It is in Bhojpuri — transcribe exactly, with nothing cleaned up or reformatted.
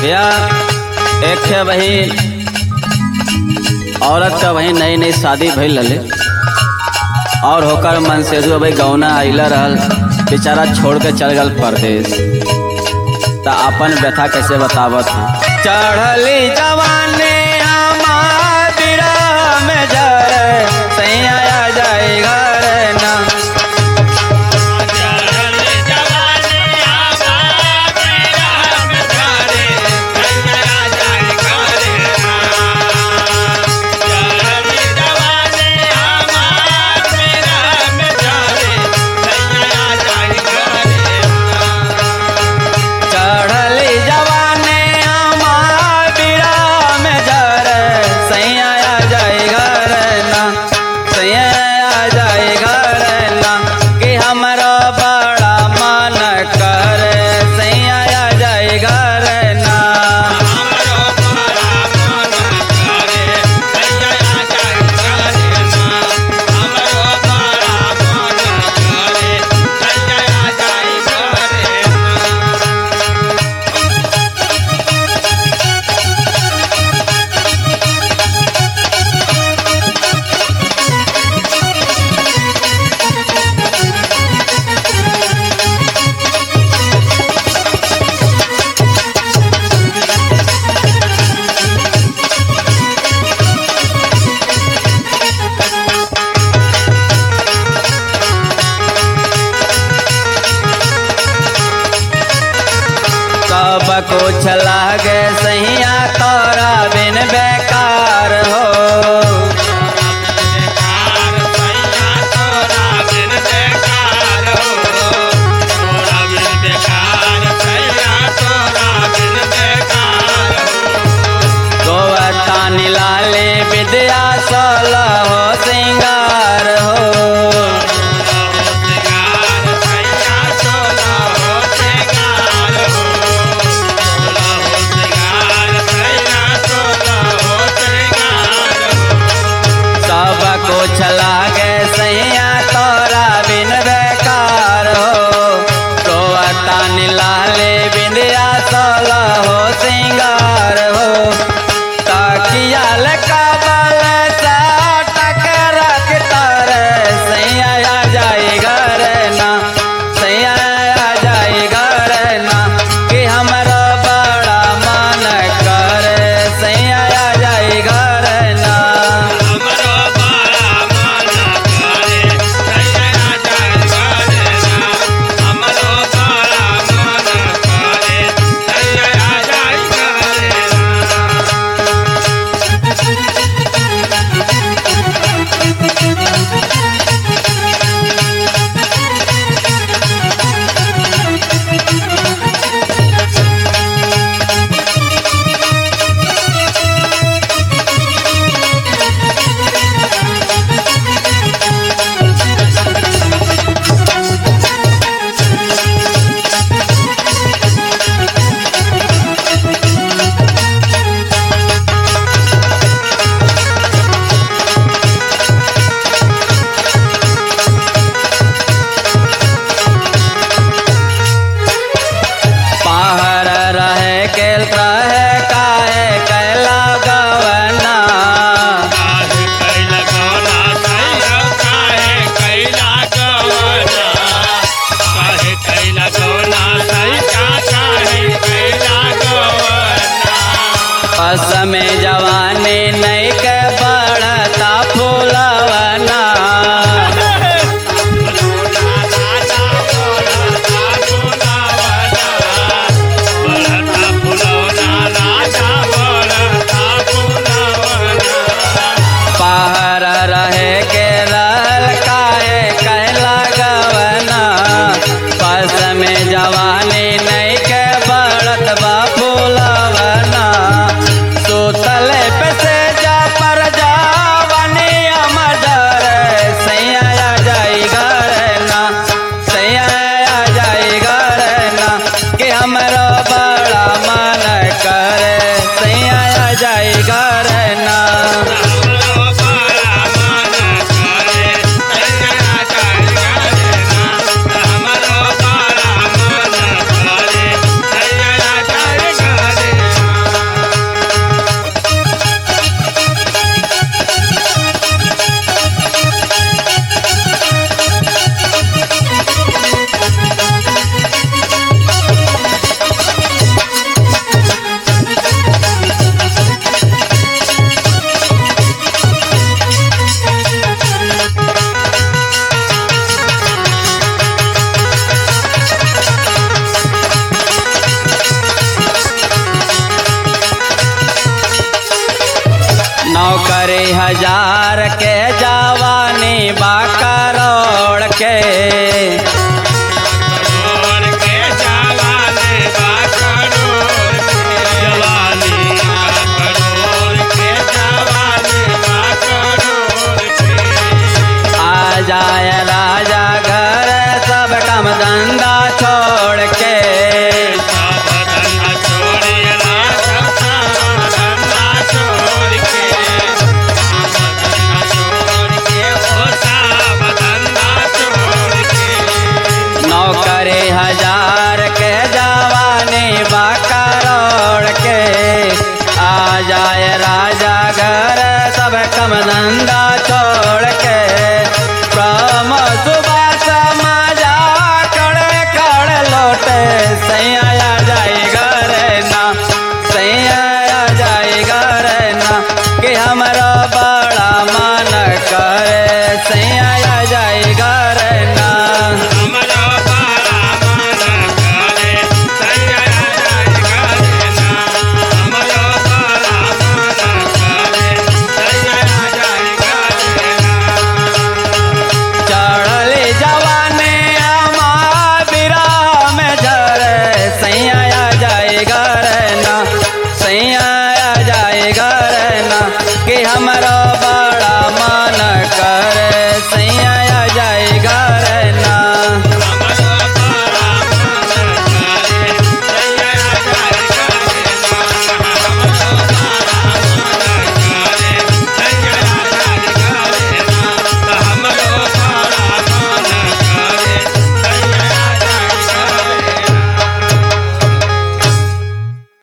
भैया एक है वही औरत का वही नई नई शादी भइल रहे और होकर मन से जो भाई गौना आइला रहल बेचारा छोड़ के चल गल परदेश। तो अपन व्यथा कैसे बतावत चढ़ली जवाने में जरे सैया आ जाए घर ना कुछ लागे सैया तोरा बिन बेकार हो गोवतानी लाले विद्या सोलह हो सिंगार हो कुछ लागे सैया तोरा बिन बेकार हो गोवतानी लाले बिंदिया सोलह हो सिंगार हो ताकिया कबल टक रख तारे सैया आ जाए घर ना सैया आ जाए घर ना कि हमारा बड़ा मन करे सैया आ जाए घर ना में जवानी नहीं के बढ़ता फूलवना पहाड़ रहे के रहल काहे कहला गवना पस में जवानी नहीं के बढ़त बा फूलवना तले पे से जा पर जावनी अमर सैया आ जाए घर ना सैया आ जाए घर ना कि हमारा बड़ा मन करे सैया आ जाए घर ना हमारा बड़ा मन करे सैया आ जाए घर हजार के जवानी बा करोड़ के।